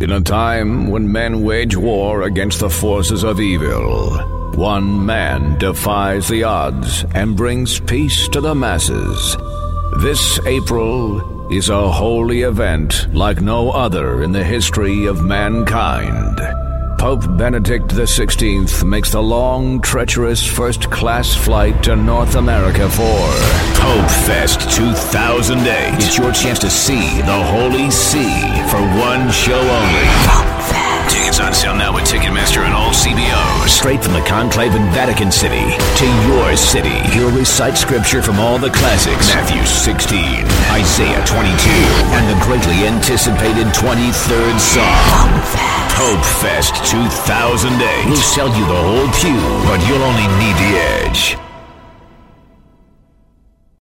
In a time when men wage war against the forces of evil, one man defies the odds and brings peace to the masses. This April is a holy event like no other in the history of mankind. Pope Benedict XVI makes the long, treacherous first-class flight to North America for Pope Fest 2008. It's your chance to see the Holy See for one show only. Tickets on sale now with Ticketmaster and all CBOs. Straight from the conclave in Vatican City to your city. He'll recite scripture from all the classics. Matthew 16, Isaiah 22, and the greatly anticipated 23rd Psalm. Pope Fest 2008. We'll sell you the whole pew, but you'll only need the edge.